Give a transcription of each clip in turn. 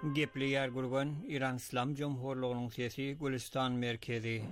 Gepli yer gurgan İran İslam Cumhurluğu'nun sesi Gülistan merkezi.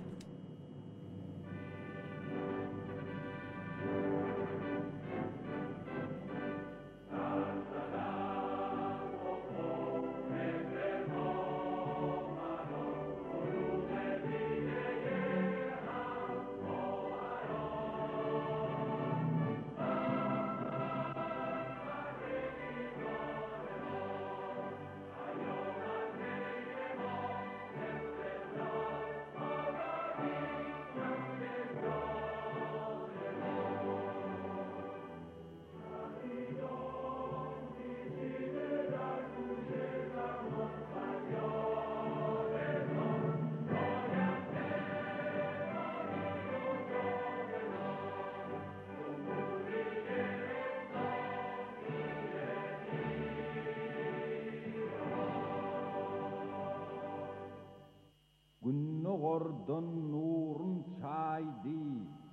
Günnogordan nurun çaydı,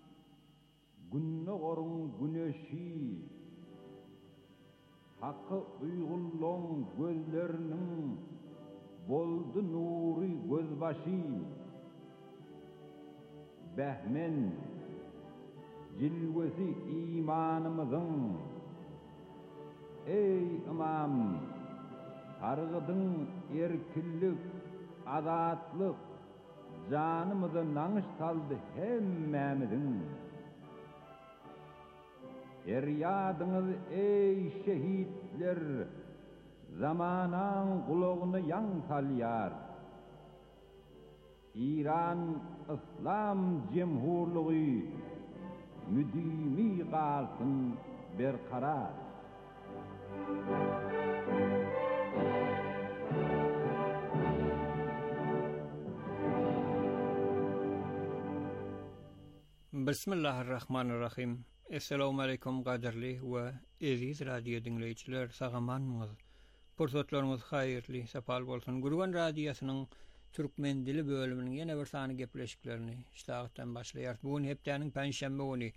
günnogorun güneşi, hakkı uygulluğun gözlerinin boldu nuri gözbaşı, behmen cilvesi imanımızın, ey imam, targıdın erkillik, azatlık, canımızı nanış saldı hemmemizin. Eryadınız ey şehitler, zamanan kulağını yan salyar. İran İslam Cumhurluğu müdimi kalsın berkarar. Bismillahirrahmanirrahim. Assalamu alaikum qadirli ve aziz radio dinleyiciler, sağamanmız. Pursatlarımız hayırlı, sapal bolsun. Gurgan radiyasının Türkmen dili bölümünün yine bir sany gepleşiklerini iştahtan başlayar. Bugün heptäniň paňşembe güni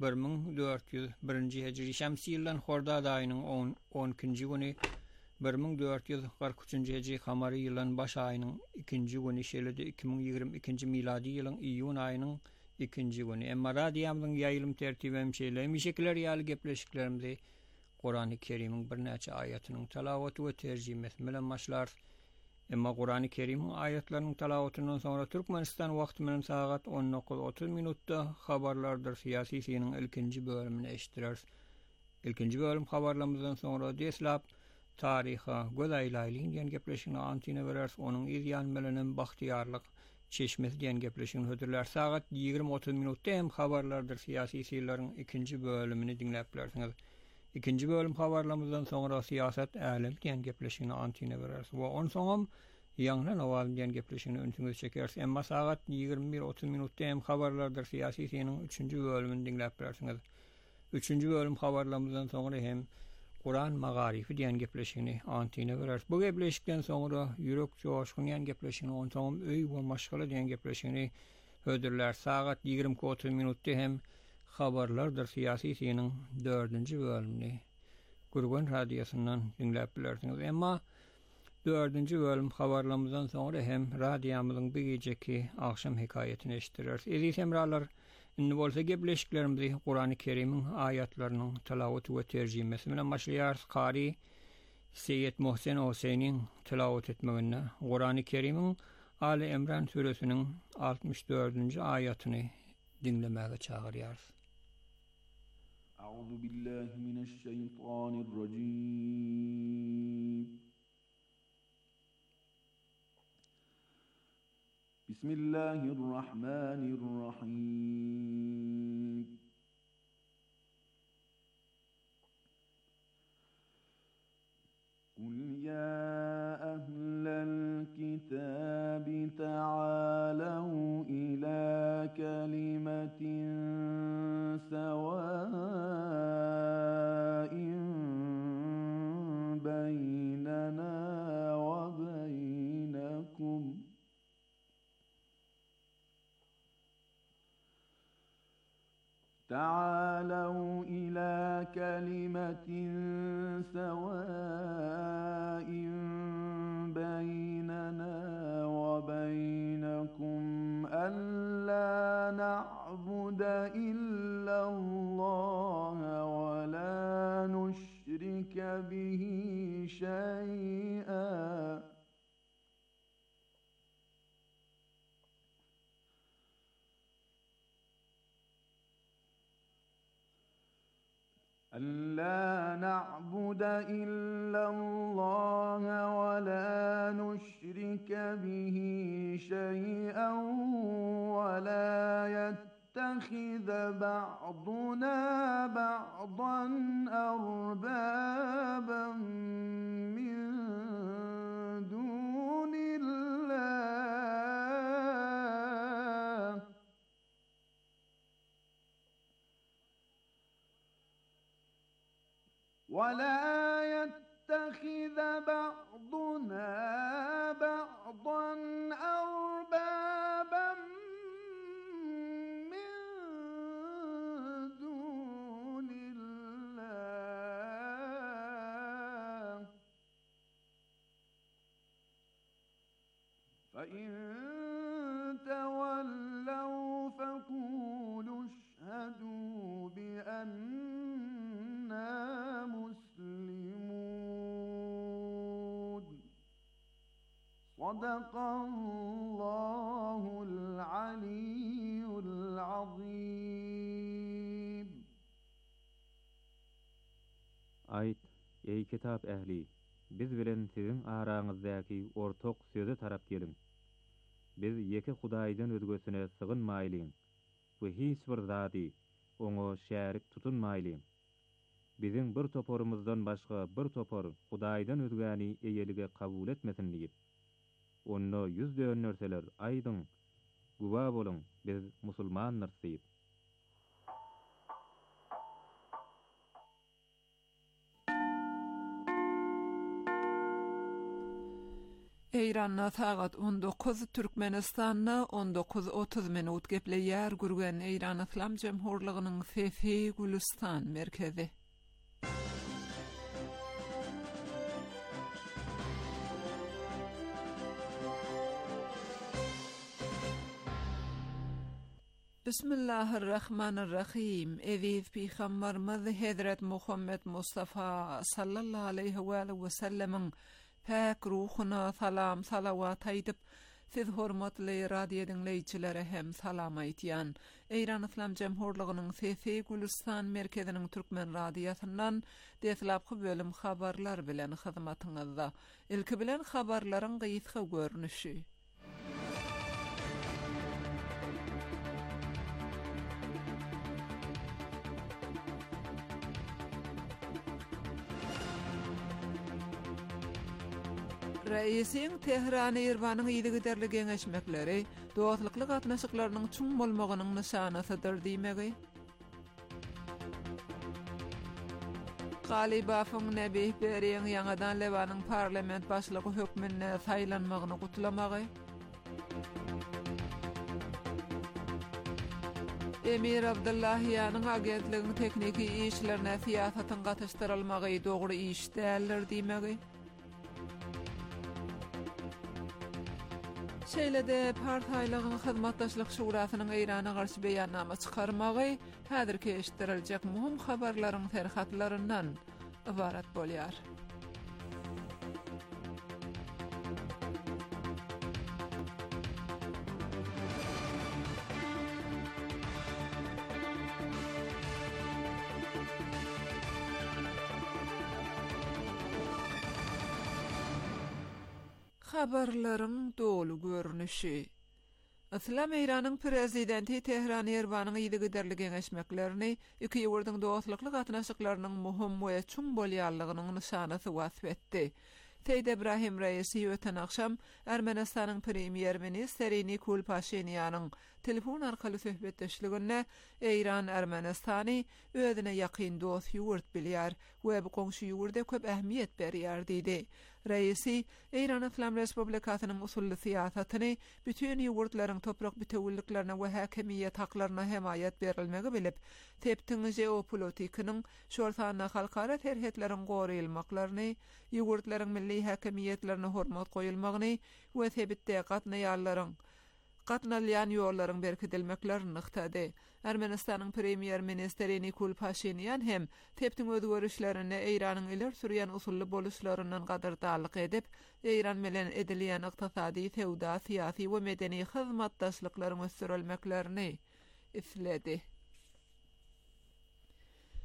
1401 Hicri şemsi ýyldan Hordad aýynyň 12-nji güni 1443 Hicri kamary ýyldan baş aýynyň 2-nji güni şeýle 2022 miladi ýylyň iýun aýynyň 2-nji güni. Emma radiyamyň ýaýlym tertibi hemşeýle mişekler ýaly gepleşiklerimdi Qur'an-ı Kerim'in bir näçe aýatynyň talawaty we terjimesi bilen başlar. Emma Qur'an-ı Kerim'in ayetlerinin talawatynyň soňra Türkmenistan wagty bilen sagat 19:30 minutda habarlardyr siyasiysynyň ilkinji bölümini eşitdirers. İlkinji bölüm habarlarymyzdan soňra deslap tariha, göz aýlaýlyň diýen gepleşigini antyna berers. Onuň ýan bilen bahtiýarlyk çeşmesi diýen gepleşigini hödürler. Sagat 20:30 minutda hem habarlardyr siyasiýetçileriň ikinji bölümini dinläp bilersiňiz. İkinci bölüm habarlarymyzdan soňra siýasat älim diýen gepleşigini antyna berers. We on soňam ýangyň awal diýen gepleşigini öňüňize çekeriz. Emma sagat 21:30 minutda hem habarlardyr siýasiýetçiniň 3-nji bölümini dinläp bilersiňiz. 3-nji bölüm habarlarymyzdan soňra hem Kur'an magarifi diýen gepleşigini antyna berers. Bu gepleşikden soňra ýürek joşgun diýen gepleşigini, on soňam öý we maşgala diýen gepleşigini hödürler. Sagat 20:30 minutda hem habarlardyr siyasiýetçiniň 4-nji bölümini Gurgan radiosundan dinläp bilersiňiz. Emma 4-nji bölüm habarlarymyzdan soňra hem radiýamyzyň bir gejeki akşam hekaýetini eşitdirers. Eziz hemralar, indi bolsa gepleşiklerimizi Qur'an-ı Kerim'in ayatlarynyň talawaty we terjimesi bilen başlaýar. Qari Seyyid Muhsin Husaýniň tilawat etmeginde Qur'an-ı Kerim'in Ali Imran suresiniň 64-nji aýatyny dinlemäge çagyrýar. Euzu billahi mineşşeytanirracim. Bismillahirrahmanirrahim. Kul ya ahlal kitabi ta'alaw ila kalimatin sawa'in baynana wa baynakum تعالوا إلى كلمة سواء ألا نعبد إلا الله ولا نشرك به شيئا ولا يتخذ بعضنا بعضا أربابا من دون الله ولا يتخذ بعضنا بعضا أربابا من دون الله فإن تولوا فقولوا اشهدوا بأننا مسلمون صدق الله العلي العظيم. Ayt, ey kitap ähli, biz bilen sizin araňyzdäki ortak söze tarap gelin. Biz ýeki Hudaýdan özgesine sygynmaýlyň. Bu hiç bir zady oňa şärik tutunmaýlyň. Bizim bir toporumuzdan başga bir topor Hudaýdan özgäni eýelige kabul etmesin diýip. Onda yüzde nörseler aýdyň, guwa boluň, biz musulmanlar diýip. Eýranna sagat 19 Türkmenistanna 19:30 minut gepleýär gürgen Eýran Islam Jemhurlygynyň Fefi Gülistan merkezi. Bismillahirrahmanirrahim. Eviz Peygamberimiz Hazrat Muhammed Mustafa sallallahu aleyhi ve sellem'in pek ruhuna salam salavat aýdyp, siz hormatly radio dinleýçilere hem salam aýtýan. Eýran Islam Jemhurlygynyň Fefi Gülistan merkeziniň türkmen radiosyndan deslapky bölüm habarlar bilen hyzmatyňyzda. Ilki bilen habarlaryň gysga görnüşi. Reisin Tehran Irwanyň ýygyderli geňeşmekleri dostlukly gatnaşyklarynyň çuň bolmagynyň nişanasydyr diýmegi. Galibafyň Nebih Beriň ýangadan Lewanyň parlament başlygy hökmüne saýlanmagyny gutlamagy. Emir Abdullahiýanyň agentligiň tekniki işlerine siýasatyň gatnaşdyrylmagy dogry iş däldir diýmegi. Şeýlede partiýalygyň hyzmatdaşlyk şurasynyň Eýrana garşy beýannama çykarmagy häzirki eşitdirilejek muhim habarlaryň terhatlaryndan ibarat bolýar. Habarlaryň dolu görnüşi. Islam Eýranyň prezidenti Tehran Irwanyň ýygyderli geňeşmeklerini iki ýurdyň dostlukly gatnaşyklarynyň muhim we çuň bolýanlygynyň nişanasy wasp etdi. Seýid Ibrahim Reisi öten akşam Ermenistanyň premier ministri Nikol Pashinýanyň telefon arkaly söhbetdeşligine Eýran Ermenistany özüne ýakyn dost ýurt bilýär we bu goňşy ýurda köp ähmiýet berýär diýdi. Reisi Eýran Islam Respublikasynyň usully siýasatyny bütün ýurtlaryň toprak bütewilliklerine we häkimiýet haklaryna hemayet berilmegi bilip, teptiň jeopolitikasynyň şortana halkara terhetleriň goraýylmaklaryny, ýurtlaryň milli häkimiýetlerine hormat goýulmagyny we sebitde gatnalýan ýollaryň berkidilmeklerini ykdady. Ermenistanyň premier ministri Nikol Pashinyan hem teptiň özgörüşlerini Eýranyň iler sürýän usully boluşlaryndan gadyrdalyk edip, Eýran bilen edilýän ykdysady, sewda, syýasy we medeni hyzmatdaşlyklaryň ösdürilmeklerini isledi.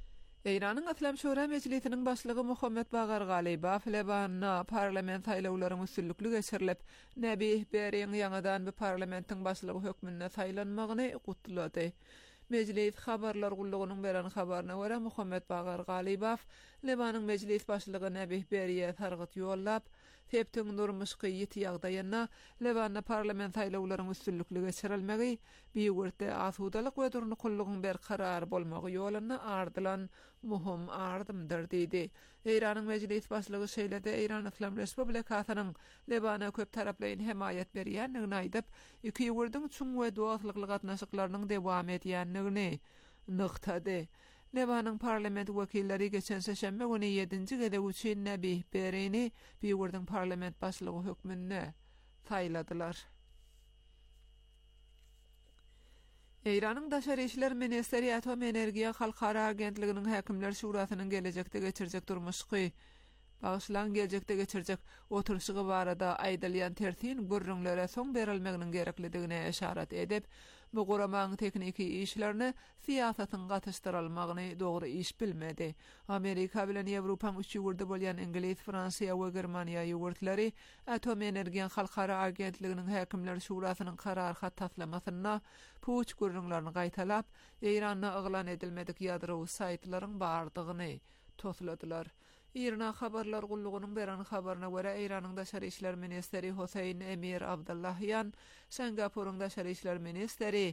Eýranyň Islam Şura Meclisiniň başlygy Muhammed Bagar Galibaf Lebanna parlament saýlawlaryny üstünlükli geçirilip, Nebih Beriň ýangadan bu parlamentiň başlygy hökmünde saýlanmagyny gutlady. Meclis habarlar gullugynyň beren habaryna görä Muhammed Bagar Galibaf Lebanyň meclis başlygy Nebih Beriýe targyt ýollap, teptiň durmuşky ýeti ýagdaýyna Lebanna parlament saýlawlaryny üstünlükli geçirilmegi, biýigürde asudalyk we durny kullugyň ber karar bolmagy ýoluna ardylan muhim ardymdyr diýdi. Eýranyň meclis başlygy şeýlede Eýran Islam Respublikasynyň Lebana köp taraplaýyn hemaýat berýändigini aýdyp, iki ýurdyň çuň we dowatlyk gatnaşyklarynyň dewam edýändigini nykdady. Lebanyň parlament wekilleri geçen seşembe güni 7-nji gede üçin Nebih Berini biýigürdiň parlament başlygy hökmünde saýladylar. Eýranyň daşary işler ministeri Atom Energiýa Halkara Agentliginiň häkimler şurasynyň gelecekde geçirjek durmuşky Bağışlan gelecekde geçirjek oturuşygy barada aýdylýan tersin gürrüňlere soň berilmeginiň gereklidigine eşarat edip, bu guramaň tekniki işlerini siýasatyň gatnaşdyrylmagyny dogry iş bilmedi. Amerika bilen Ýewropaň üç ýurtda bolýan Ingliz, Fransiýa we Germaniýa ýurtları Atom Energiýa Halkara Agentliginiň häkimler şurasynyň karar hat taslamasyna puç gürrüňlerini gaýtalap, Eýranda yglan edilmedik ýadrowy saýtlaryň bardygyny tosladylar. İran habarlar gullugynyň beren habaryna görä Eýranyň daşary işler ministeri Hüseyin Emir Abdullahyan, Singapuryň daşary işler ministeri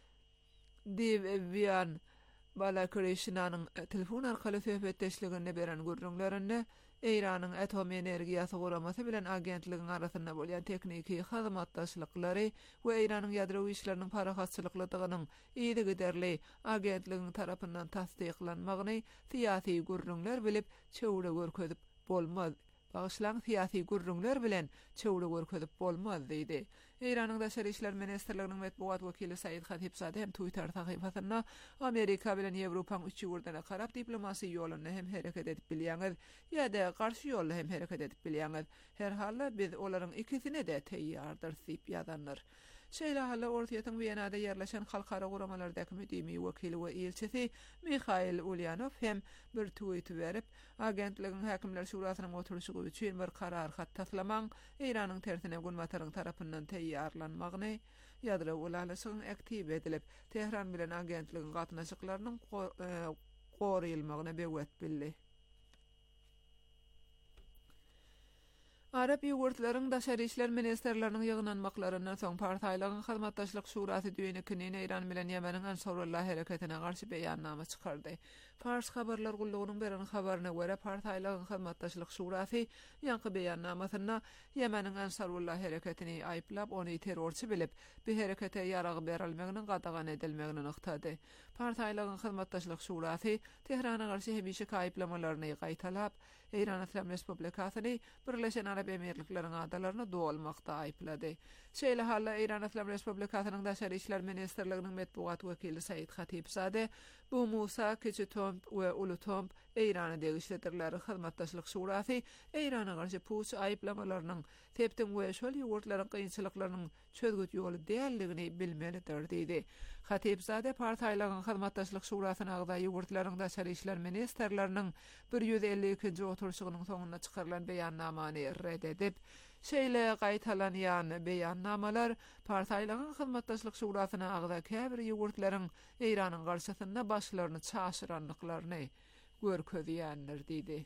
Divyan Balakrishnanyň telefon arkaly söhbetdeşligini beren gürrüňlerini Eýranyň atom energiýasy guramasy bilen agentligiň arasynda bolýan tekniki hyzmatdaşlyklary we Eýranyň ýadrowy işleriniň parahatçylyklarynyň ýygy giderli agentligiň tarapyndan tasdiklanmagyny siýasy gürrüňler bilip çöwre görkezip bolmaz. Bağışlan siýasy gürrüňler bilen çöwre görkezip bolmaz diýdi. Eýranyň daşary işler ministrliginiň medbuat wekili Said Khatibzade hem Twitter sahypasyna Amerika bilen Ýewropaň üç ýurtuna karap diplomasi ýolyny hem hereket edip bilýäňiz, ýa-da garşy ýoly hem hereket edip bilýäňiz. Her halda biz olaryň ikisine de teýýardyr diýip ýazanlar. Şeýle halla Ortaýatyň Wienada ýerleşen halkara guramalardaky müdimi wekili we elçisi Mikhail Ulyanov hem bir tweet berip, agentligiň häkimler şurasynyň oturuşy üçin bir karar hat taslamaň Eýranyň tersine gunwataryň tarapyndan teýýarlanmagyny ýadra ulalasyň aktiv edilip, Tehran bilen agentligiň gatnaşyklarynyň gorylmagyna bewet bildi. Arap ýurtlaryň daşary işler ministerleriniň ýygnanmaklarynyň soň partiýalaryň hyzmatdaşlyk şurasy düýnekiniň Eýran bilen Ýemeniň Ansarullah hereketine garşy beýannama çykardy. Fars habarlar gullugynyň beren habaryna görä partiýalaryň hyzmatdaşlyk şurasy ýanky beýannamasyna Ýemeniň Ansarullah hereketini aýplap, ony terrorçy bilip, bu herekete ýarag berilmeginiň gadagan edilmegini nykdady. Partiýalaryň hyzmatdaşlyk şurasy Tehrana garşy hemişe aýplamalaryny gaýtalap, Eýran Islam Respublikasyny Birleşen Arap Emirlikleriň adalaryna dowalmakda aýplady. Şeýle halla Eýran Islam Respublikasynyň daşary işler ministrliginiň medbuat wekili Said Khatibzade bu Musa Keçitomp we Ulutomp Eýrana degişledirler hyzmatdaşlyk şurasy Eýrana garşy puç aýplamalarynyň teptiň we şol ýurtlaryň kynçylyklarynyň çözgüt ýoly däldigini bilmelidir diýdi. Khatibzade partiýalaryň hyzmatdaşlyk şurasyna agdaý ýurtlaryň daşary işler ministrleriniň 152-nji oturuşygynyň soňuna çykarylan beýannamany red edip, şeýle gaýtalanýan beýannamalar partiýalaryň hyzmatdaşlyk şurasyna agdaý käbir ýurtlaryň Eýranyň garşysynda başlaryny çaşyranlyklaryny görkezýändir diýdi.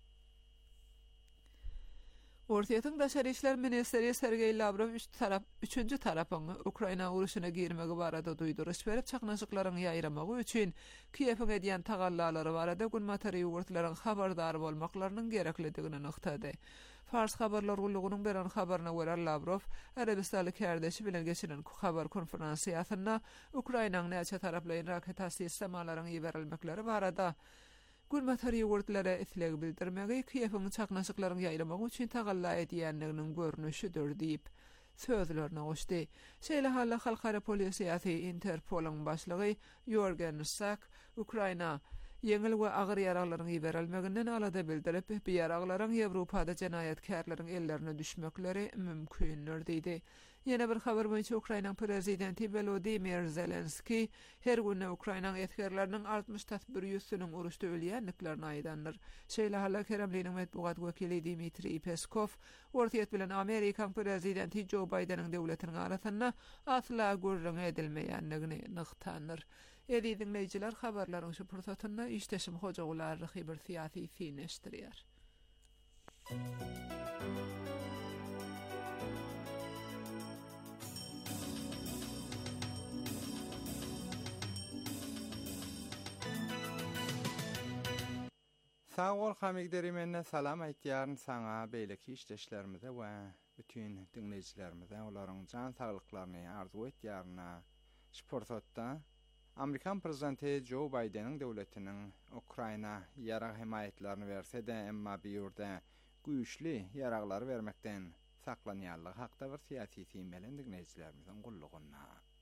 Ortaýatyň daşary işler ministeri Sergey Lavrov üçünji tarapyň Ukraina uruşyna girmegi barada duýduruş berip çaknaşyklaryny ýaýramagy üçin Kiýewiň edýän tagallalary barada gunmatary ýurtlaryň habardar bolmaklarynyň gereklidigini nykdady. Fars habarlar gullugynyň beren habaryna görä Lavrov Arabistanly kärdeşi bilen geçiren habar konferensiýasynda Ukrainaň näçe taraplaryň raket sistemalarynyň ýeberilmekleri barada gunmatary ýurtlara isleg bildirmegi Kiýewiň çaknaşyklaryny ýaýramagy üçin tagalla edýänliginiň görnüşidir diýip sözlerine goşdy. Şeýle halla halkara polisiýasy Interpol'un başlygy Yorgen Sak Ukraina Yeňil we agyr ýaraglaryň iberilmeginden alada bildirip, bu ýaraglaryň Ýewropada jenaýatkarlaryň ellerine düşmekleri mümkindir diýdi. Ýene bir habar boýunça Ukraina prezidenti Volodymyr Zelenski her güne Ukraina etkerlerinin 60-100'sünün uruşda ölýänliklerini aýdandyr. Şeýle hala Kremliniň medbugat wekili Dmitri Peskov ortaýat bilen Amerikan prezidenti Joe Biden'in döwletiniň arasynda asla gurrun edilmeýänligini nyktandyr. Eli dinleyijiler habarlaryň şu pursatyna işteşim hojagulary bir siýasy fineşdirýär. Sağ ol hamigderimenne salam aýtýaryn saňa beýleki işleşlerimize we bütün dinleyijilerimize olaryň jan saglyklaryny arzu etýärna şportda Amerikan prezidenti Joe Biden'in döwletiniň Ukraina ýarag himayetlerini berse de emma bir ýerde güýçli ýaraglar bermekden saklanýarlygy hakda bir siýasy tiýmelen dinleyijilerimizin gullugyna.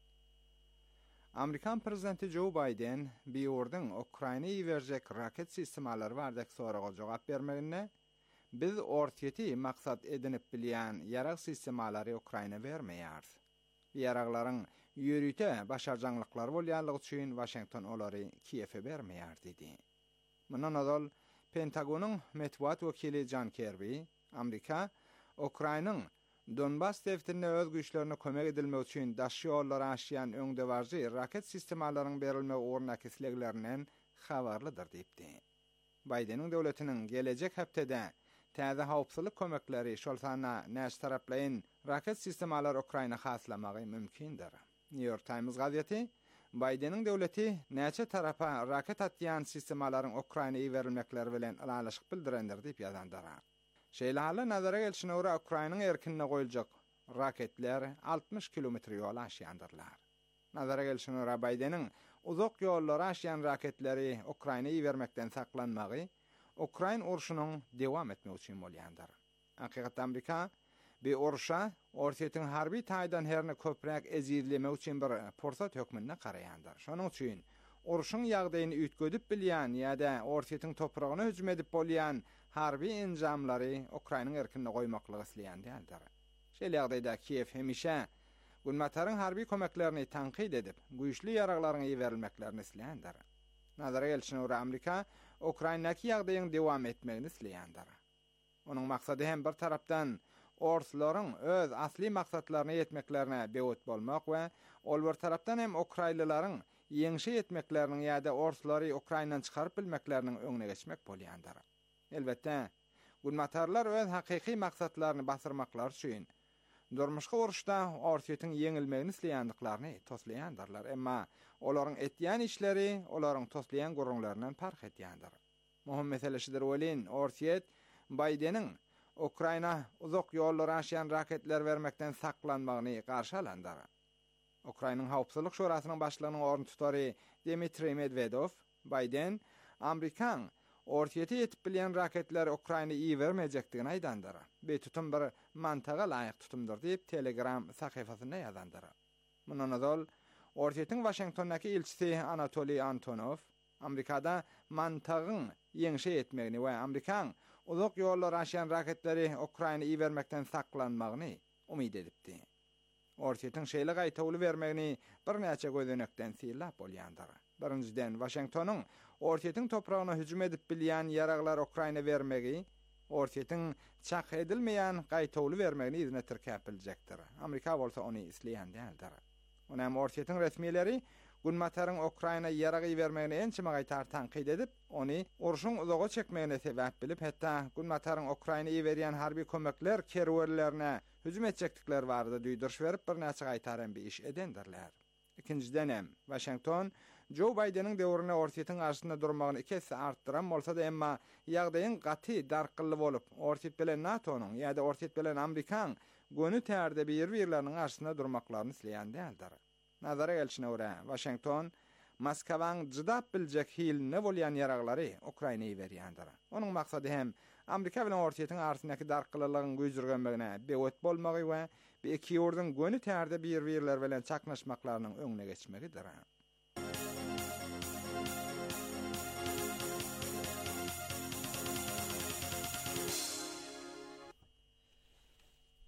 Amerikan prezidenti Joe Biden bir ýerden Ukraina'yı berjek raket sistemleri bardak soraga jogap bermegine biz ortaýety maksat edinip bilýän ýarag sistemleri Ukraina bermeýär. Ýaraglaryň ýürüte başarjanlyklary bolýanlygy üçin Washington olary Kiýew'e bermeýär dedi. Mundan öňe Pentagonyň medbuat wekili John Kirby, Amerika Ukrainanyň Donbas defterine öz güýçlerine kömek edilmek üçin daşy ýollar aşýan öňdewarjy raket sistemalarynyň berilmegi orna kesleglerinden habarlydyr diýipdi. Biden'in döwletiniň gelecek heptede täze hawpsuzlyk kömekleri şol sana näş taraplaýyn raket sistemalary Ukraina haslamagy mümkindir. New York Times gazeti Biden'in döwleti näçe tarapa raket atýan sistemalaryň Ukraina'yı berilmekleri bilen alalyşyk bildirendir diýip ýazandyr. Şeýle hala nazara gelişine ora Ukrainanyň erkinine goýuljak raketler 60 kilometr ýol aşýandyrlar. Nazara gelişine ora Biden'in uzak ýollara aşýan raketleri Ukraina'yı bermekden saklanmagy Ukraina urşunyň dewam etmegi üçin bolýandyr. Hakykat Amerika bir urşa ortaýatyň harby taýdan herne köprek ezirlemek üçin bir pursat hökmüne garaýandyr. Şonuň üçin urşuň ýagdaýyny ütgödüp bilýän ýa-da ortaýatyň topragyna hüjüm edip bolýan harby enjamlary Ukrainanyň erkinine goýmaklygy isleýändir. Şeýle ýagdaýda Kiýew hemişe gulmataryň harby kömeklerini tanqid edip, güýçli ýaraglaryň berilmeklerini isleýändir. Nazara gelişine ora Amerika Ukrainadaky ýagdaýyň dewam etmegini isleýändir. Onuň maksady hem bir tarapdan orslaryň öz asli maksatlaryna ýetmeklerine beýut bolmak we ol bir tarapdan hem Ukrainalylaryň ýeňşe ýetmekleriniň ýa-da orslary Ukrainadan çykaryp bilmekleriniň öňüne geçmek bolýandyr. Elbette, gulmatarlar öz hakyky maksatlaryny basyrmaklar üçin durmuşga uruşda ortaýatyň ýeňilmegini isleýändiklaryny toslaýandyrlar, emma olaryň etýän işleri olaryň toslaýan gurrunlaryndan fark etýändir. Muhim mesele şudur welin ortaýat Biden'in Ukraina uzak ýollara aşýan raketler bermekden saklanmagyny garşy alandyr. Ukrainanyň Hawpsuzlyk Şurasynyň başlygynyň orny tutary Dmitri Medvedev, Biden, Amerikan ortaýaty ýetip bilýän raketler Ukraina'yı bermejekdigini aýdandyr. Bu tutum bir mantaga laýyk tutumdur diýip Telegram sahyfasyna ýazandyr. Mundan öňe ortaýatyň Washingtondaky elçisi Anatoly Antonov, Amerikada mantagyň ýeňşe etmegini we Amerikan uzak ýollara aşýan raketleri Ukraina'yı bermekden saklanmagyny umyd edipdi. Ortaýatyň şeýle gaýtawy bermegini bir näçe gözönekden syýlap bolýandyr. Birinciden Washingtonyň ortaýatyň topragyna hüjüm edip bilýän ýaraglar Ukraina bermegi, ortaýatyň çak edilmeýän gaýtawy bermegini izne tirkäp biljekdir. Amerika bolsa ony isleýändir. Onam ortaýatyň resmiýetleri gulmataryň Ukraina ýaragy bermegini ençime gaýtar tanqid edip, ony uruşyň uzaga çekmegine sebäp bilip, hatda gulmataryň Ukraina'yı berýän harby kömekler kerwerlerine hüjüm etjekdikleri barada duýduruş berip bir näçe gaýtaran bir iş edendirler. İkinciden hem Washington Joe Biden'in döwrüne ortaýatyň arşynda durmagyny ikisi artdyran bolsa da emma ýagdaýyň gaty darkylly bolup, ortaýat bilen NATO'nyň ýa-da ortaýat bilen Amerikan gönü tärde bir-birleriniň arşynda durmaklaryny isleýändir. Nazara gelişine ora Washington Moskwaň jydap biljek hilne bolýan ýaraglary Ukraina'yı berýändir. Onuň maksady hem Amerika bilen ortaýatyň arasyndaky darkylylygyň güýjürgenmegine beýut bolmagy we bu iki ýurdyň gönü tärde bir-birler bilen çaknaşmaklarynyň öňüne geçmegidir.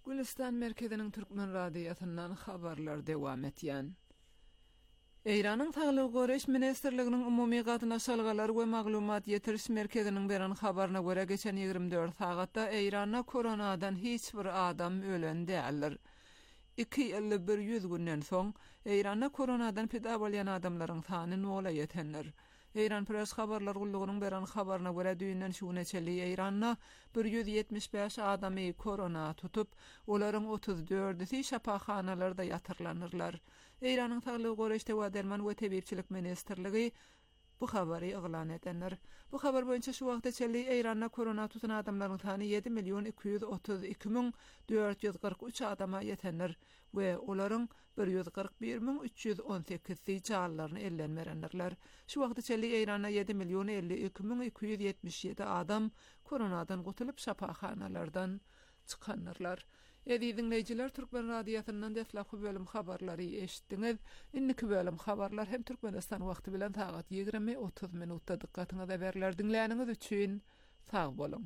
Gülistan merkezinin Türkmen radiyatından habarlar dewam etýän. Eýranyň Saglyk Goreş Ministrliginiň umumy gatnaşalgalar we maglumat ýetiriş merkeziniň beren habaryna görä geçen 24 sagatda Eýranda koronadan hiç bir adam ölen däldir. 251 günden soň Eýranda koronadan pida bolýan adamlaryň sany nola ýetenler. Eýran press habarlar gullugynyň beren habaryna görä düýünden şu neçeli Eýranda 175 adamy korona tutup, olaryň 34-i şapaxanalarda ýatyrlanyrlar. Eýranyň Saglyk Goreş we Derman we Tebipçilik Ministrligi bu habary eglan edenler. Bu habar boýunça şu wagtda çelli Eýranda korona tutan adamlaryň sany 7.232.443 adama ýetenler we olaryň 141.318 jallarny ellenmerenler. Şu wagtda çelli Eýranda 7.052.277 adam koronadan gutulup şapaxanalardan çykanlar. Edi dinleyijiler, Türkmen radiyatyndan deflapy bölüm habarlary eşitdiňiz. Indiki bölüm habarlar hem Türkmenistan wagty bilen sagat 20:30 minutda dikkatyňize berler dinläniňiz üçin sag bolun.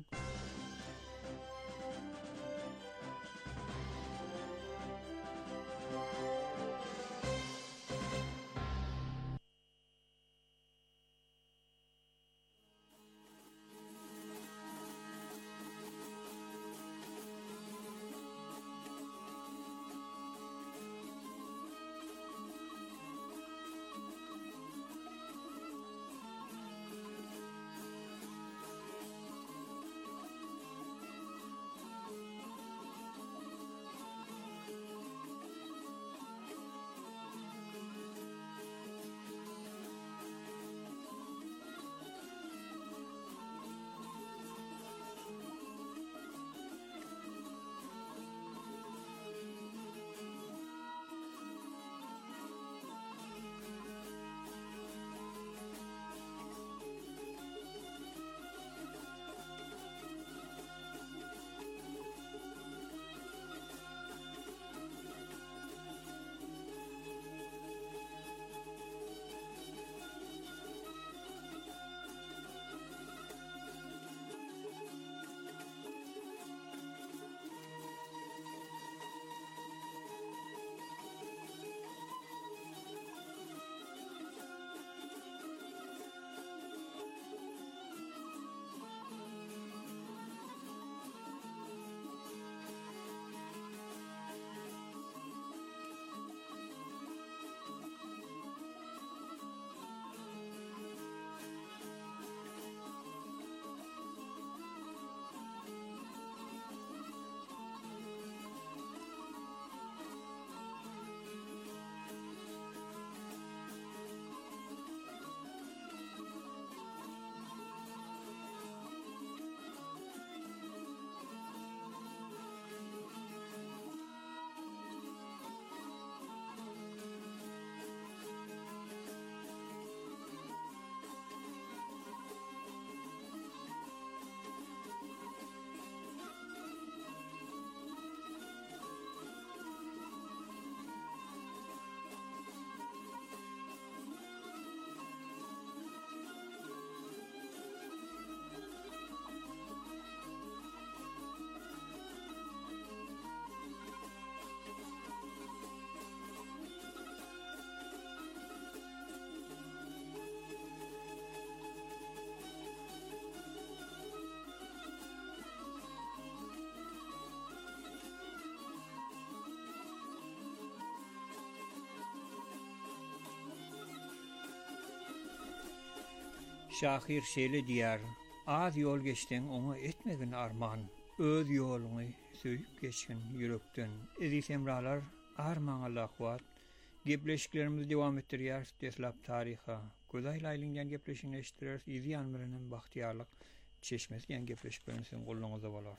Şahir şeýle diýär: "Az ýol geçdiň, oňa etmegin arman. Öz ýoluny söýüp geçgin ýürekden. Ezi semralar armaňa laqwat." Gepleşiklerimiz dewam etdirýär. Deslap taryha. Gözaý laýlyňdan gepleşigini eşitdiler. Ýan bilen bahtiýarlyk çeşmesi ýan gepleşiklerini sen gollaňyzda bolar.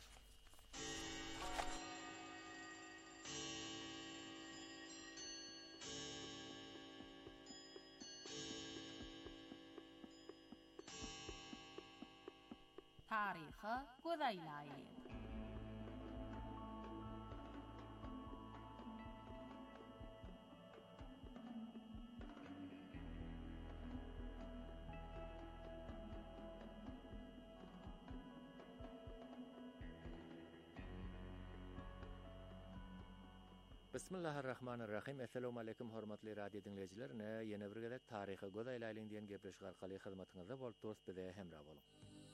Taryha Gözaý laýly. Bismillahirrahmanirrahim. Assalamu alaykum hormatly radio dinleyijiler. Ýene bir gezek taryhy göz aýlaýlyň diýen gepleşik arkaly hyzmatyňyzda bolup dost bize hemra boluň.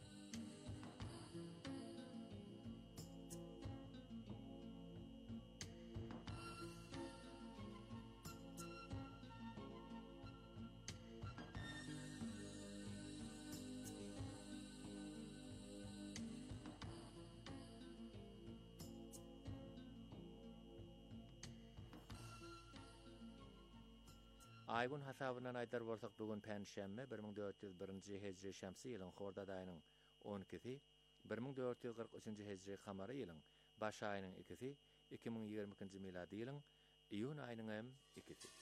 Aygun hasabynan aýdar bolsak bugun Pänşembe 1401-nji hejri şämsi ýylyň Horda daýynyň 12-si, 1443-nji hejri kamary ýylyň baş aýynyň 2-si, 2022-nji miladi ýylyň iýun aýynyň hem 2-si.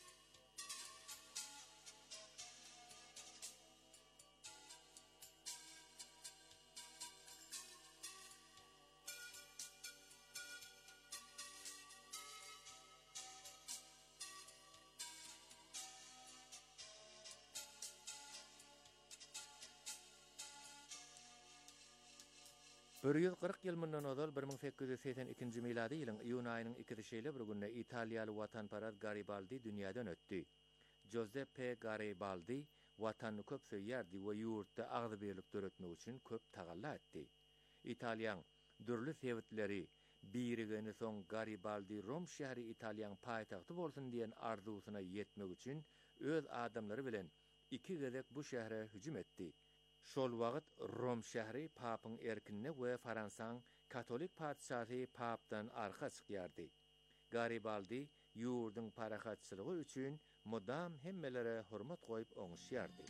Bir 140 ýyl mundan ozal 1882-nji miladi ýylyň iýun aýynyň 2-şeýle bir günde Italiýaly watanparast Garibaldi dünýäden ötdi. Giuseppe Garibaldi watanyny köp söýýärdi we ýurtda agzy berlik döretmek üçin köp tagalla etdi. Italiýaň dürli sebitleri birigeni soň Garibaldi Rom şähri Italiýaň paýtagty bolsun diýen arzusyna ýetmek üçin öz adamlary bilen 2 gezek bu şähre hüjüm etdi. Şol wagt Rom şähri papyň erkinine we Fransaň katolik padşahy papdan arka çykýardy. Garibaldi ýurduň parahatçylygy üçin mudam hemmelere hormat goýup oňuşýardy.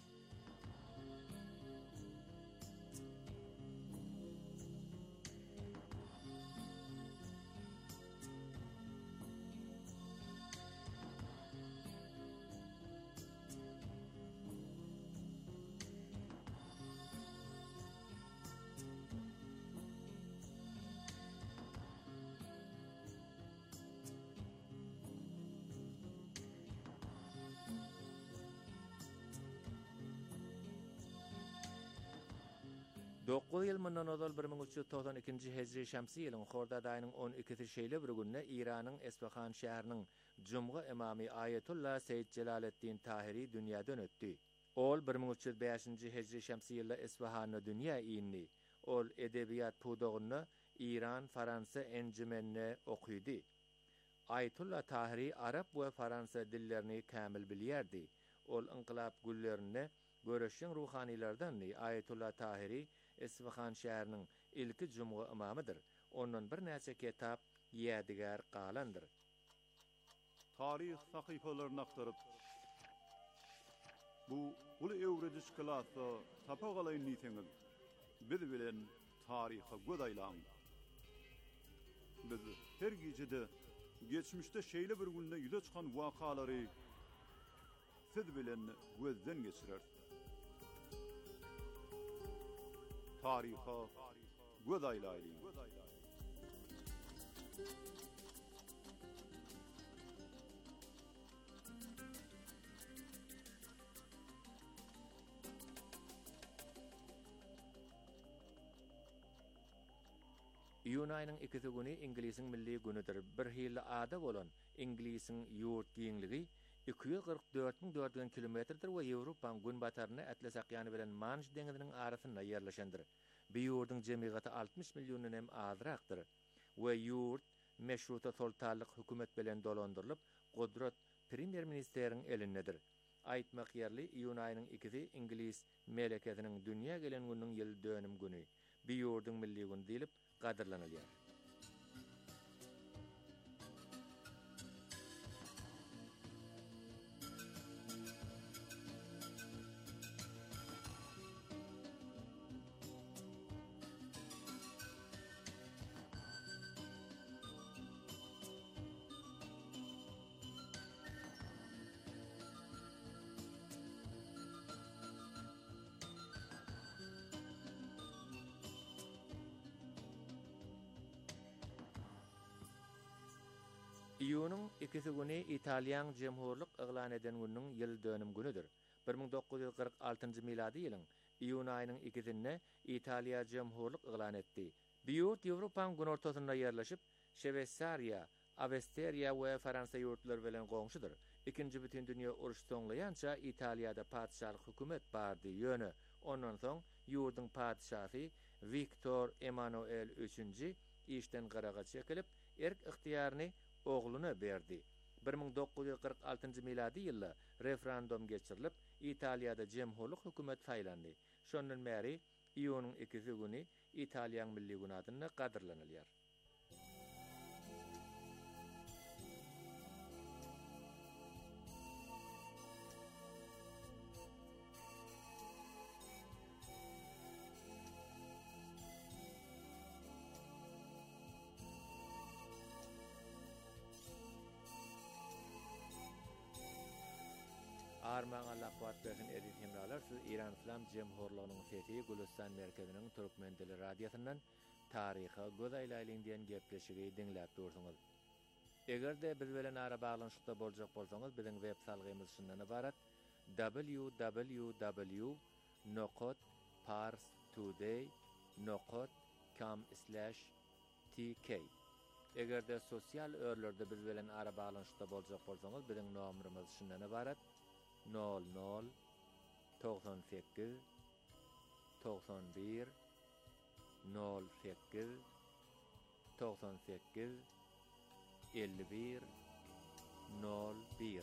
Dokuz ýyl mundan ozal 1392-nji hejri şämsi ýylyň Horda daýynyň 12-si şeýle bir günde Iranyň Esfahan şäheriniň jumgy imamy Ayetullah Seyyid Celaleddin Tahiri dünýäden ötdi. Ol 1305-nji hejri şämsi ýylda Esfahany dünýä iýindi. Ol edebiýat pudogyny İran Fransa enjimenine okuýdy. Ayetullah Tahiri Arap we Fransa dillerini kämil bilýärdi. Ol inqilab güllerini göreşiň ruhanilerden Ayetullah Tahiri Esfahan şäheriniň ilki jumgy imamydyr. Ondan bir näçe kitap ýadigar galandyr. Tarih sahypalaryny aktaryp bu uly öwrediş klasy tapa galaýyn diýseňiz biz bilen taryha göz aýlaň. Biz her gejede geçmişde şeýle bir günde ýüze çykan wakalary siz bilen gözden geçirer. Taryha göz aýlaýyn. Iýun aýynyň 2-si güni İngilisiň milli günüdir. Bir hili ada bolan İngilisiň ýurt giňligi 244.000 kilometrdir we Ýewropaň gün bataryna Atlas okeany bilen Manş deňiziniň arasynda ýerleşendir. Bu ýurduň jemgyýaty 60 millionyň hem azrakdyr we ýurt meşruta sultanlyk hökümet bilen dolandyrylyp, gudrat premier ministeriň elindedir. Aýtmak ýerli iýun aýynyň 2-si İngiliz meleketiniň dünýä gelen günüň ýyl dönem güni. Bu ýurduň milli güni diýilip gadarlanylýar. Iýunyň 2-si güni Italiýan Jemhurlyk eglan eden günüň ýyl dönem günüdir. 1946-njy miladi ýylyň iýun aýynyň 2-sinde Italiýa Jemhurlyk eglan etdi. Bu ýurt Ýewropaň gün ortasynda ýerleşip, Şwetsariýa, Avesteriya we Fransa ýurtları bilen goňşudyr. Ikinji bütün dünýä uruş soňlaýança Italiýada padşahlyk hökümet bardy ýöne. Ondan soň ýurdun padşahy Viktor Emanuel III işden garaga çekilip erk ihtiýaryny ogluny berdi. 1946 miladi ýylda referendum geçirilip Italiýada jemhurlyk hökümet saýlandy. Şondan bäri iýunyň 2-si güni Italiýanyň milli güni adyna gadyrlanylýar. Arman Allah kuat bersin edit hemralar siz İran İslam Cemhurluğu'nun sesi Gülistan Merkezi'nin Türkmen dili radyosundan tarihi gözaýlaýlyň diýen gepleşigi dinläp dursunuz. Egerde biz bilen ara bağlanşykda boljak bolsaňyz biziň web salgymyz şundan ibarat www.parstoday.com/tk. Egerde sosial örlerde biz bilen ara bağlanşykda boljak bolsaňyz biziň nomerimiz şundan ibarat 00 98 91 08 98 51 01.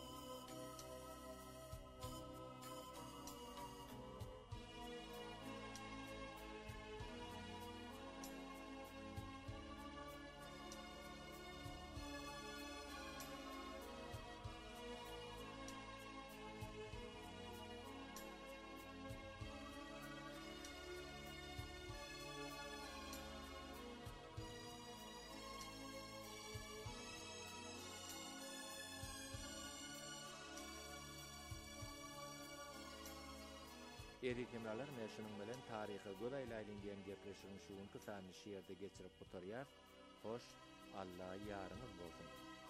Erik emralar meşhunun bilen tarihi gözaýlaýlyň diýen gepleşigiň şuňky sany şeýerde geçirip oturýar. Hoş, Allah ýaryňyz bolsun.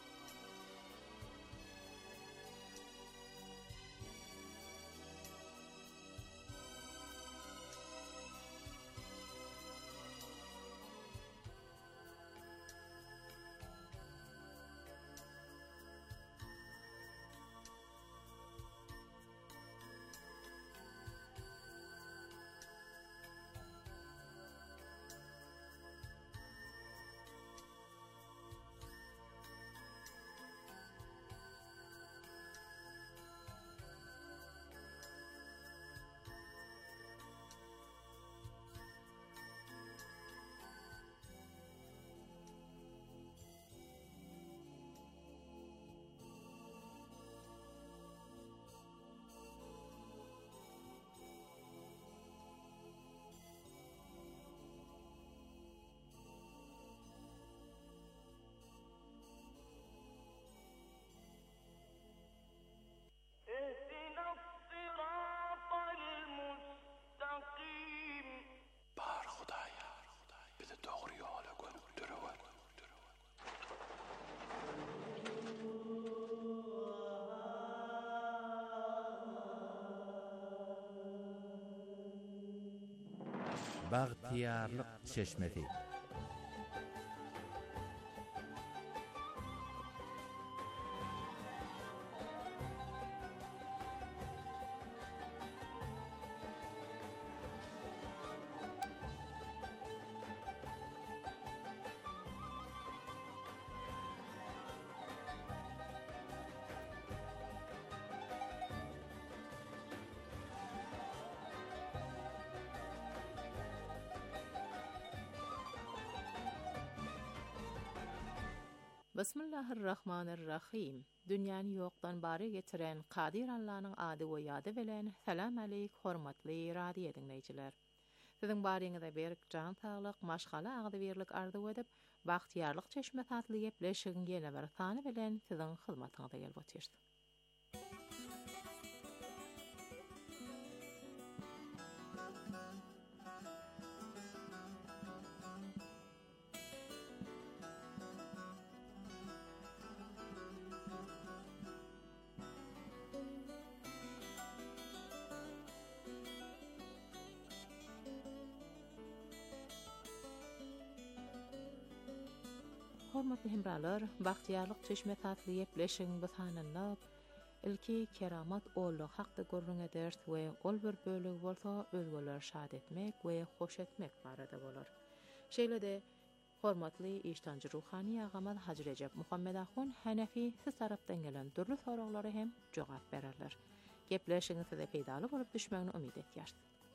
Bagtiyarlyk çeşmesi. Bismillahirrahmanirrahim. Dünýäni ýokdan bary getiren Kadir Allah'nyň ady we ýady bilen salam aleyk hormatly radio dinleýijiler. Siziň baryňyzda berk jan saglyk, maşgala agdy berlik arzu edip, bagtiyarlyk çeşme tatly gepleşigiň ýene bir sany bilen siziň hyzmatyňyza gelip oturýar. hormatly hemralar, bagtiyarlyk çeşme tatly ýepleşiň bu ilki keramat oğlu haqda görrüň edert we ol bir bölegi bolsa özgeler şad etmek we hoş etmek barada bolar. Şeýle de hormatly iştancı ruhani agamat Hacı Recep Muhammed Ahun Hanefi siz tarapdan gelen türlü soraglary hem jogap bererler. Gepleşiňizde peýdaly bolup düşmegini umyt etýär.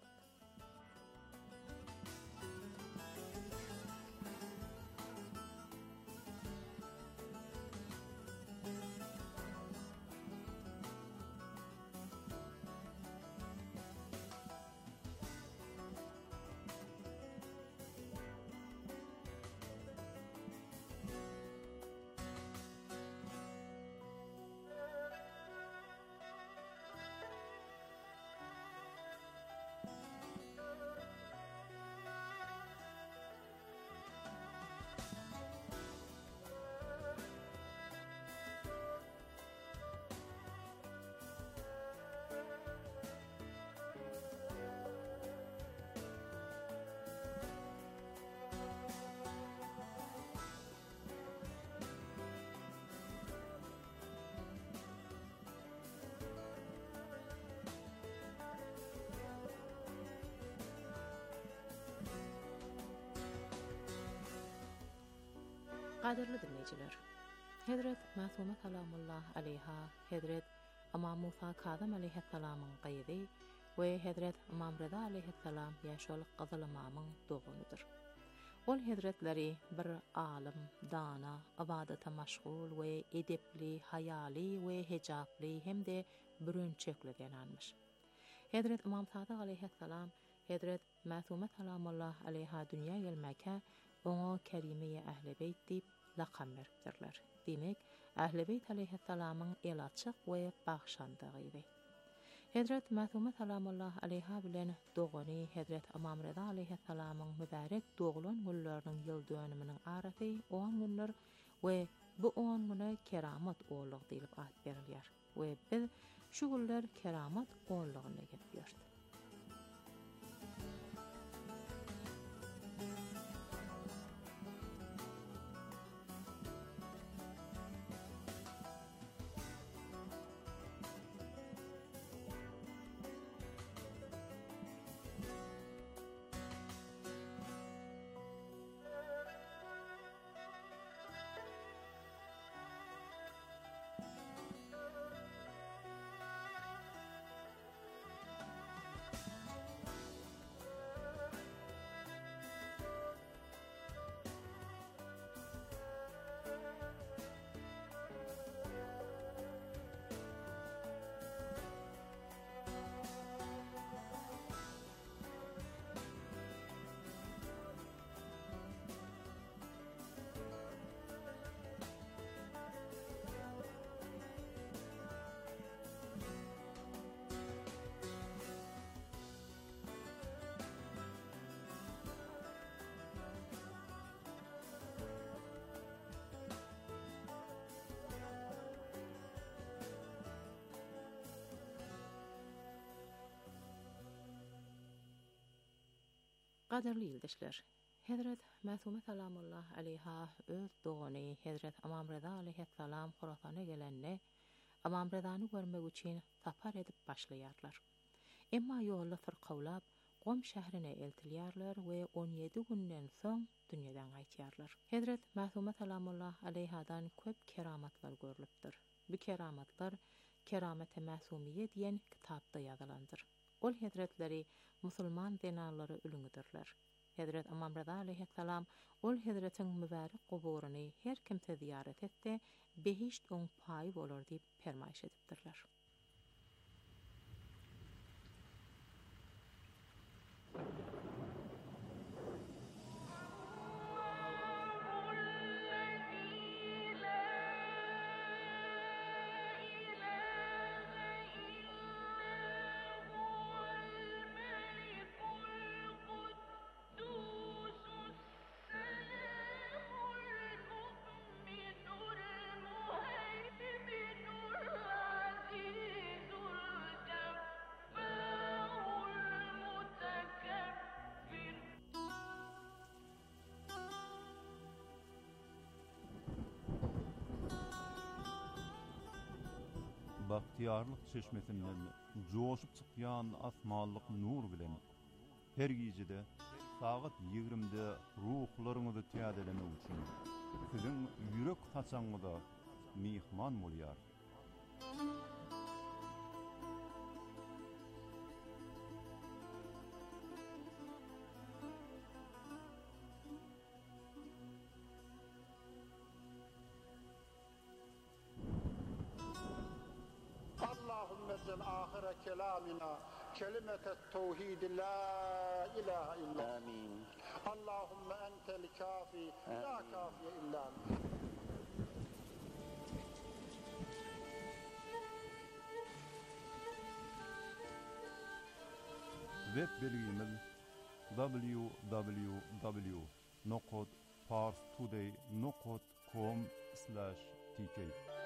Qadirli dinleyijiler. Hedret Masume salamullah aleyha, Hedret Imam Musa Kazım aleyhissalamyň gyzy we Hedret Imam Reza aleyhissalam ýaşol Gyzyl Imamyň dogunydyr. Ol hedretleri bir alim, dana, ibadata maşgul we edepli, hayali we hejapli hemde bürünçekli denanmış. Hedret Imam Sadık aleyhissalam, Hedret Masume salamullah aleyha dünýä gelmäke oňa Kerime-i Ähli Beyt diýip lakam beripdirler. Demek, Ähli Beyt aleyhissalamyň elaçyk we bagşandygy. Hedret Masume salamullah aleyha bilen dogany Hedret Imam Reza aleyhissalamyň mübarek doglan günleriniň ýyl dönüminiň arasy 10 günler we bu 10 güne keramat oğullyk diýip ad berilýär. We biz şu günler keramat oğullygyna gepýär. Qadirli ýyldaşlar, Hedret Masume salamullah aleyha öz dogany Hedret Imam Reza aleyhissalam Horasana gelende Imam Rezany görmek üçin sapar edip başlaýarlar. Emma ýolda sırqawlap Qom şäherine eltilýärler we 17 günden soň dünýeden gaýtýarlar. Hedret Masume salamullah aleyhadan köp keramatlar görülipdir. Bu keramatlar Keramet-i Masumiye diýen kitapda ýazylandyr. Ol hedretleri musulman denarları ülüngüdürler. Hedret Imam Reza aleyhissalam ol hedretin mübarek guburyny her kimse ziyaret etse behişt oň paý bolar diýip fermaýş edipdirler. baktiyarlyk çeşmesinden joşup çykýan asmanlyk nur bilen her gijede saat 20'de ruhlaryňyzy täzelemek üçin siziň ýürek taçaňyza mihman bolýar. آخر كلامنا كلمة التوحيد لا إله إلا آمين. اللهم أنت الكافي لا كافي إلا أنت. Web belgimiz www.parstoday.com/tk.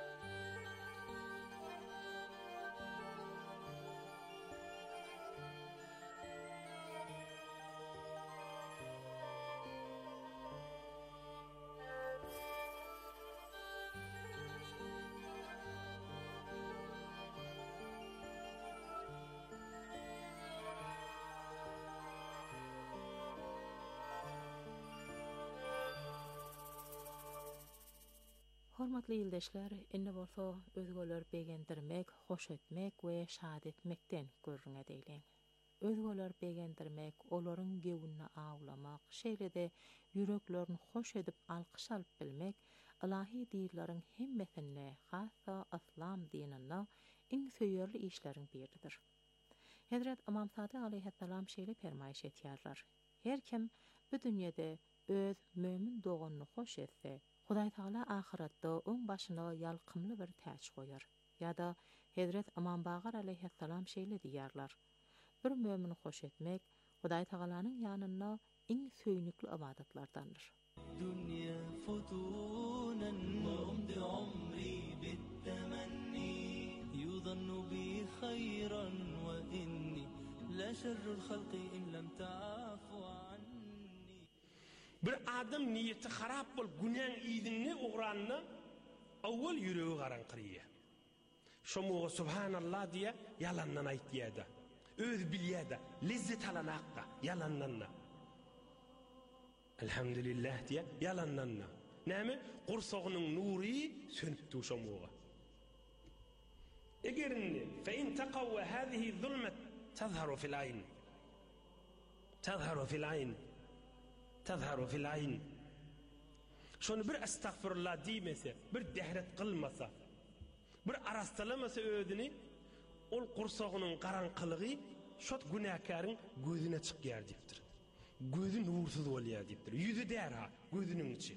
Hormatly ýyldaşlar, indi bolsa özgöler begendirmek, hoş etmek we şad etmekden görüňe diýlen. Özgöler begendirmek, olaryň gewünni awlamak, şeýle-de ýüreklerini hoş edip alkyş alyp bilmek, ilahi diýerleriň hemmetine, hassa islam dinine iň söýerli işleriň biridir. Hazrat Imam Sadiq aleyhisselam şeýle fermaýş etýärler: her kim bu dünýede öz mömin doganyny hoş etse, Hudaý Taala ahiratda oň başyna ýalkymly bir täç goýar. Ýa-da Hazrat Imam Bagar aleyhisselam şeýle diýärler: bir mömini hoş etmek Hudaý Taalanyň ýanyna iň söýnükli ibadatlardandyr. Dünya futunan mumdi umri bit-tamanni yudhannu bi khayran wa inni la sharrul khalqi in lam ta'fu anni. Bir adam niyeti harap bol günäň ýygyny ugranna awwal ýüregi garanqyrýa. Şomuga subhanallah diye yalandan aýtýarda. Öz bilýärde, lezzet alanaqda yalandan. Elhamdülillah diye yalandan. Näme? Gursagynyň nury sönüpdi şomuga. Egerini fe in taqawwa hadihi zulmat tazharu fil ayn. Tazharu fil ayn. Tazharu fil ayn. Şonu bir estağfurullah diýmese, bir dehret kılmasa, bir arastalamasa ödüni, ol gursagynyň garanqylygy şot günäkaryň gözüne çykýar diýipdir. Gözü nursuz bolýar diýipdir. Ýüzü därha, gözüniň içi.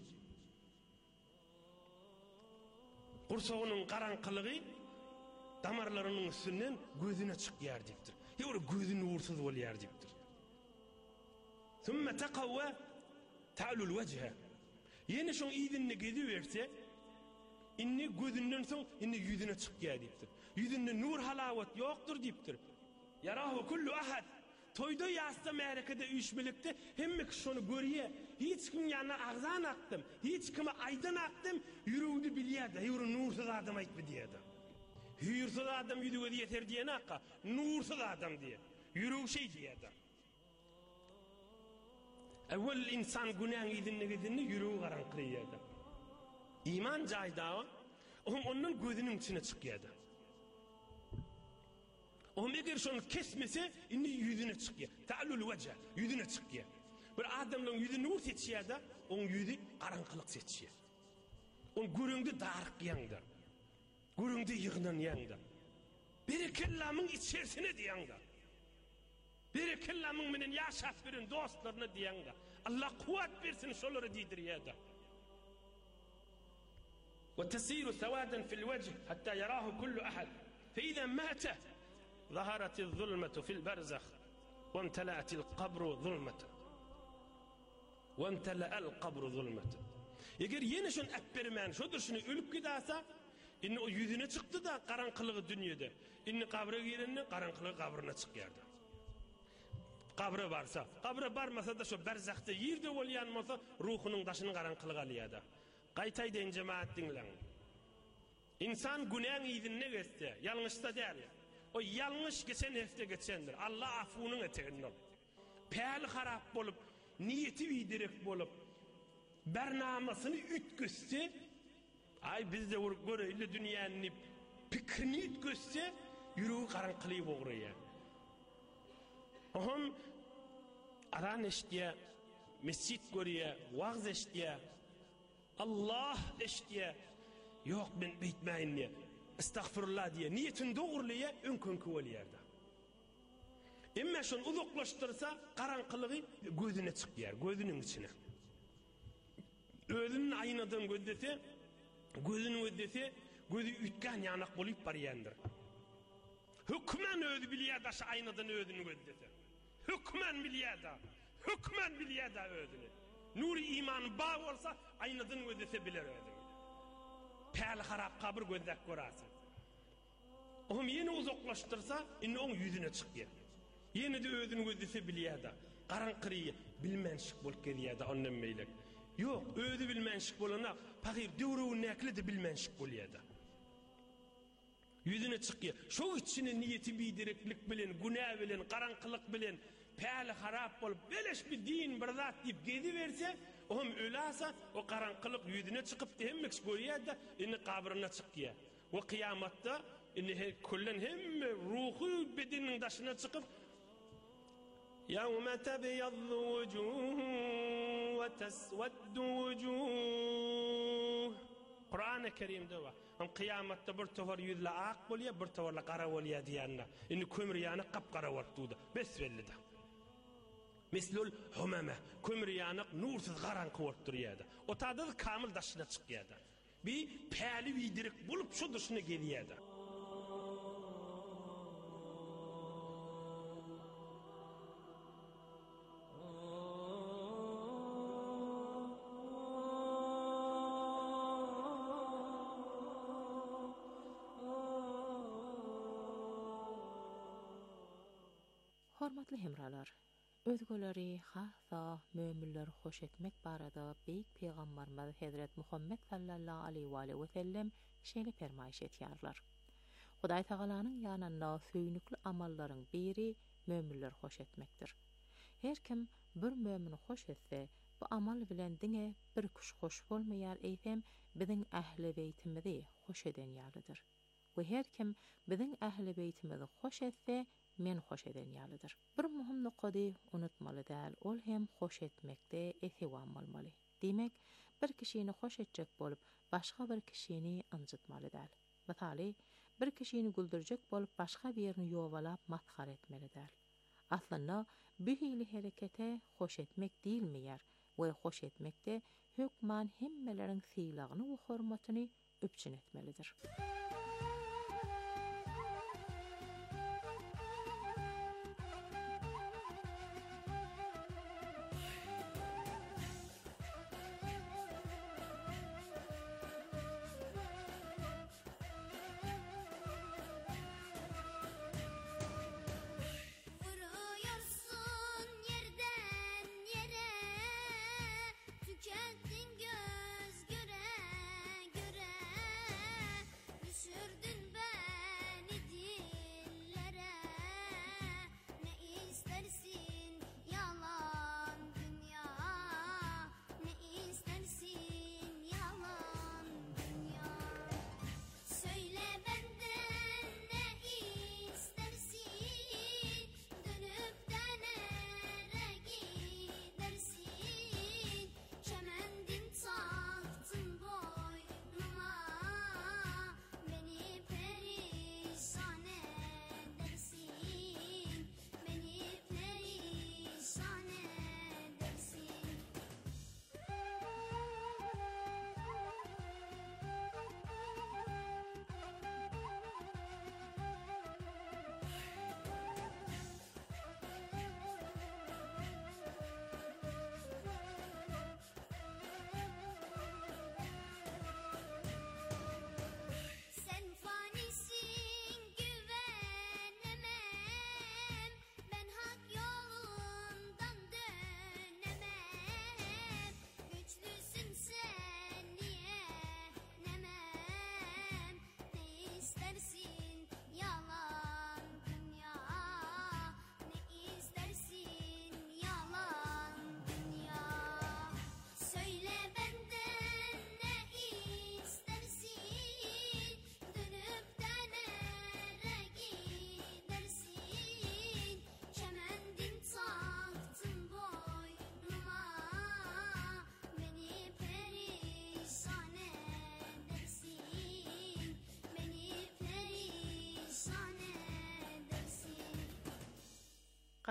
Gursagynyň garanqylygy damarlarynyň üstünden gözüne çykýar diýipdir. Ýa-da gözü nursuz bolýar diýipdir. Thumma taqawwa ta'lul wajha. Yeni şoň ýygyny gedi berse, inni gözünden soň inni ýüzüne çykýar diýipdir. Ýüzünde nur halawat ýokdur diýipdir. Yarahu kullu ahad. Toyda ýasta märekede üýşmelikde hemme şonu görýär. Hiç kim ýana agzan aktym, hiç kime aýdan aktym, ýüregini bilýärdi. Ýürü nursuz adam aýtmy diýärdi. Hüýürsiz adam ýüzüge ýeter diýen hakka, nursuz adam diýär. Ýüregi şey diýärdi. Awwal insan günäň ýygyny ýüregi garanqyrýardy. İman jaýda, onun gözüniň içine çykýardy. Eger şonu kesmese, inni ýüzüne çykýar. Ta'lul wajha, ýüzüne çykýar. Bir adamlaryň ýüzi nur seçýärdi, oň ýüzi garanqylyk seçýär. On görüňdi dark ýaňda. Görüňdi ýygnan ýaňda. Biri kellamyň içerisine diýäňda. Biri kellamyň menen ýaşap birin dostlaryna diýäňda. Allah kuwat bersin şolary diýdirýärdi. Wa tasiru sawadan fil wajh hatta yarahu kullu ahad. Fa idha mata ظهرت الظلمة في البرزخ وامتلأت القبر ظلمة وامتلأ القبر ظلمة. Eger yeni şon äpbermen şodur şunu ölüp gidasa, inni o ýüzüne çykdy da garanqylygy dünýede. Inni kabra girenni garanqylygy kabryna çykýardy. Kabra barsa, kabra barmasa da şo berzakda ýerde bolýan bolsa ruhunyň daşyny garanqylygy alýardy. Gaýtaý deň jemaat diňleň. İnsan günahın iyidinne geçse, yanlışta değil. O yanlış geçen hefte geçendir. Allah afunun eteğinden. Peyli harap bolup, niyeti bidirek bolup, bernamasını ütgüsse, ay bizde göreyle dünyanın fikrini ütgüsse, yürüğü karanqılığı boğruya. Ohun, aran eştiye, mescid görüye, vağz eştiye, Allah eştiye, yok ben bitmeyin diye, estağfurullah diye, niyetin doğruluya önkönkü oluyardı. Emme şunu uzaklaştırsa, karanqılığı gözüne çıkıyor, gözünün içine. Özünün aynadan gözdese, gözünün özdese, gözü ütken yanak bulup bariyandır. Hükmen özü biliyadaşı aynadan özünü gözdese. Hükmen biliyada özünü. Nuri iman bağ olsa aynadan gözdese bilir özünü. Peyli harap kabır gözdek görasın. Oğum yeni uzaklaştırsa, inni onun yüzüne çıkıyor. Yeni de özünü gözdese biliyada. Karanqırıyı bilmenşik bolup geliyada ondan meylek. Yok, özü bilmenşik bolana, pakir dövruğun nekli de bilmenşik boliyada. Yüzüne çıkıyor. Şu içine niyeti bidireklik bilen, günah bilen, karanqılık bilen, peyli harap olup, beleş bir din, bir zat deyip gezi verse, oğum ölasa, o karanqılık yüzüne çıkıp da hemmek görüyada, inni kabrına çıkıyor. O kıyamatta, inni kullen hemme ruhu bedenin daşına çıkıp, يَوْمَ تَبْيَضُّ وُجُوهٌ وَتَسْوَدُّ وُجُوهٌ Kur'an-ı Kerim'de var. Kıyamatta bir tofar yüzle ak bolya, bir tofarla kara bolya diyanna. İnni kömür yanı kapkara vartuda. Besbelli de. Mislul humame. Kömür yanı nursuz karanqı varturiyada. O tadı da kamil daşına çıkıyada. Bir peyli bidirik bulup şu dışına geliyada. Hormatly hemralar, özgöleri hasa möminleri hoş etmek barada Beyik Peygamberimiz Hazret Muhammed sallallahu aleyhi ve sellem şeýle fermaýş etýärler. Hudaý Taalanyň ýanynda söýnükli amalların biri möminleri hoş etmekdir. Her kim bir mömini hoş etse, bu amal bilen diňe bir kuş hoş bolmaýar eýsem, biziň ähli beýtimizi hoş eden ýalydyr. We her kim biziň ähli beýtimizi hoş etse, men hoş eden ýalydyr. Bir muhim nokady unutmaly däl, ol hem hoş etmekde etewam bolmaly. Demek, bir kişini hoş etjek bolup, başga bir kişini anjytmaly däl. Misali, bir kişini güldürjek bolup, başga birini ýowalap mathar etmeli däl. Aslynda, bu hili herekete hoş etmek diýilmeýär we hoş etmekde hükman hemmeleriň sylagyny we hormatyny öpçün etmelidir. Düşürdün ben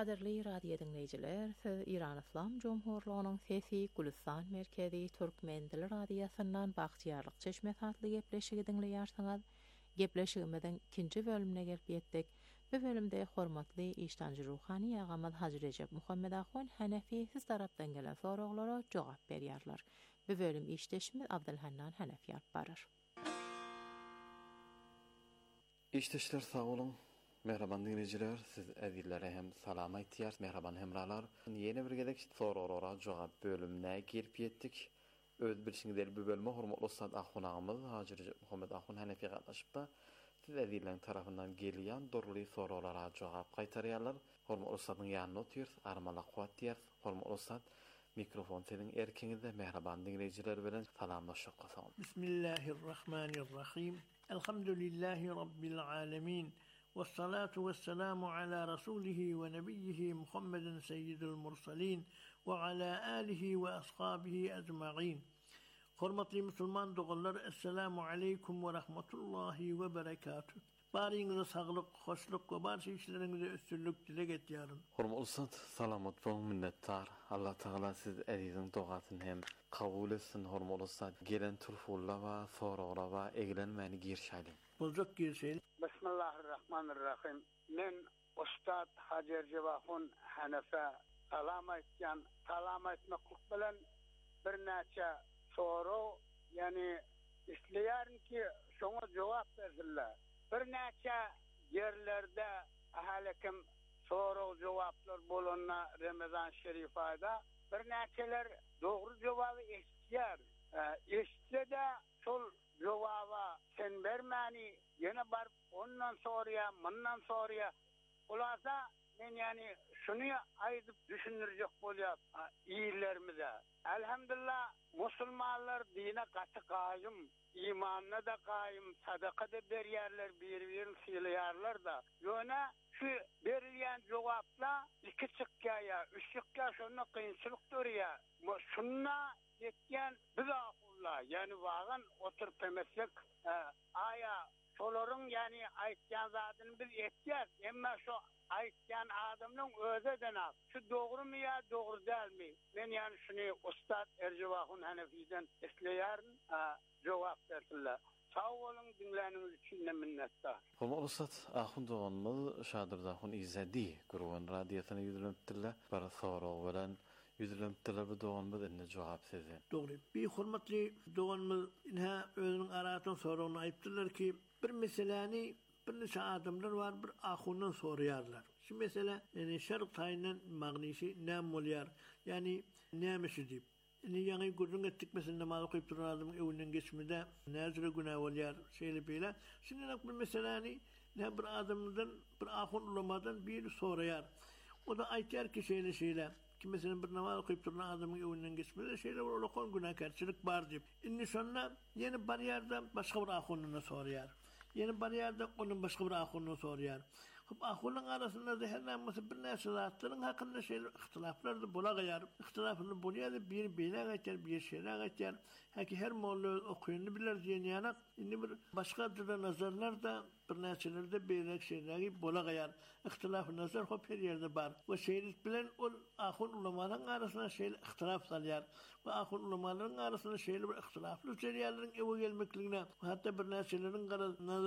Kaderli radio dinleyiciler, siz İran İslam Cumhurluğu'nun Sesi Gülistan Merkezi Türkmen Dili Radyosu'ndan Bahtiyarlık Çeşmet adlı gepleşigi dinleýärsiňiz. Gepleşigimizin ikinci bölümüne gelip ýetdik. Bu bölümde hormatly iştancı ruhani agamaz Hacı Recep Muhammed Ahun Hanefi siz tarapdan gelen soraglara jogap berýärler. Bu bölüm işteşimiz Abdülhannan Hanefi alyp barar. İşteşler sağ olun. Merhaban dinleyiciler, siz äzizlere hem salam aýtýar, merhaban hemralar. Ýene bir gedek soraglara jogap bölümine gelip ýetdik. Öz bilşiňizler bu bölüme hormatly ustad ahunagymyz Hacı Recep Muhammed Ahun Hanefi gatnaşypda. Siz äzizlerin tarapyndan gelýän dorly soraglara jogap gaýtarýarlar. Hormatly ustadyň ýanyna otyr, armala quwat diýer. Hormatly ustad, mikrofon senin erkiňizde, merhaban dinleyiciler bilen salamlaşyp gasaň. Bismillahirrahmanirrahim. Elhamdülillahi rabbil alamin. والصلاة والسلام على رسوله ونبيه محمد سيد المرسلين وعلى آله وأصحابه أجمعين. Hormatly Müslüman dogallar, Esselamu Aleyküm ve Rahmetullahi ve Berekatuh. Bariniňize saglyk, hoşluk we barşy işleriňize üstünlük dilek etýärin. Hormatly ustad, salamat bolan minnettar. Allah Taala siz äziziň dogatyny hem kabul etsin. Hormatly ustad, gelen turfulla we soraglara we eglenmäni girşaýly. Boljak girşaýly. Bismillahirrahmanirrahim. Men Ustad Hacı Recep Ahun Hanefi salam etmeklik bilen bir näçe soru, yani isleýärin ki şoňa jogap bersinler. Bir näçe yerlerde ahalikim soru jogaplar bolanna Ramazan Şerif ayda bir näçeler dogry jogaby eşitýär. Eşitse de şol jogaba sen bermäni ýene bar ondan soruya ulasa men yani şunu aýdyp düşünürjek bolýar iýlerimize. Elhamdülillah musulmanlar dine gaty gaýym, imanına da gaýym, sadaka da berýärler, bir-birini sylaýarlar da. Ýöne şu berilýän jogapla iki çykýa, üç çykýa şonu kynçylyk durýar. Şunna ýetgen biz aqullar, yani wagan oturup emesek aya şolaryň yani aýtýan zadyny biz etýär, emma şu aýtýan adamyň öze denap. Şu dogrymy ýa dogry dälmi? Men yani şunu Ustad Recep Ahun Hanefi'den isleýärin, jogap bersinler. Sağ olun, dinläniniz üçin minnettar. Hormatly ustad, Ahun doganymyz Şadyr Ahun İzzedi Gurban radiosyna ýüzlenipdirler. Bar sorag bilen ýüzlenipdirler, bu doganymyz indi jogap sizden. Dogry. Bir hormatly doganymyz inha özüniň aratyň soragyny aýtdylar ki, bir meseleni bir neçe adamlar var, bir ahundan soruyorlar. Şu mesele yani şerq taýynyň magnisi näme bolýar? Yani nämeşi diýip. Yani gurrun etdik mesela namaz okuyup duran adamın evinden geçmede nezre günah bolýar, şeýle beýle. Şundan bir meseleni ne bir adamdan, bir ahun ulamadan bir soraýar. O da aýtýar ki şeýle ki mesela bir namaz okuyup duran adamın evinden geçmede şeýle ulakon günahkarçylyk bar diýip. Indi şonda ýene bar ýerde başga bir ahundan soraýar. Yeni bir yerde onun başka bir ahununu soruyor. Ahunun arasında da her namazı bir näçe zatlaryň hakynda ihtilaflar da bolagýar. İhtilaflar bolýar, bir beýle geçer, bir şeýle geçer. Haki her molla okuýandy biler diýen indi bir başga da nazarlar da bir näçelerde beýle şeýle bolagýar. İhtilaf nazar hop her ýerde bar. Bu şeýlik bilen ol ahun ulamalaryň arasynda şeýle ihtilaf salýar. Bu ahun ulamalaryň arasynda şeýle bir ihtilafly jerýanlaryň ewe gelmekligine, hatda bir näçeleriň